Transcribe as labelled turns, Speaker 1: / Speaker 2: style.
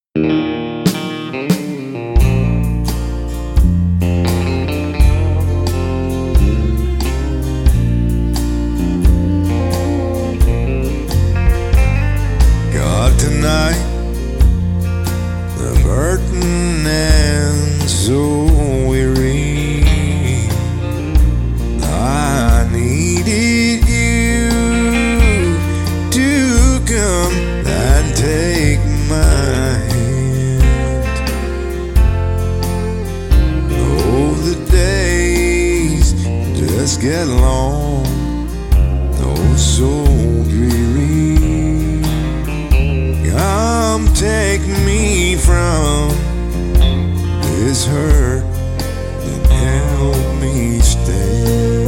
Speaker 1: God, tonight I'm hurting and so weary. I needed you to come and take my hand. Oh, the days just get long, oh, so dreary. Come take me from this hurt and help me stay.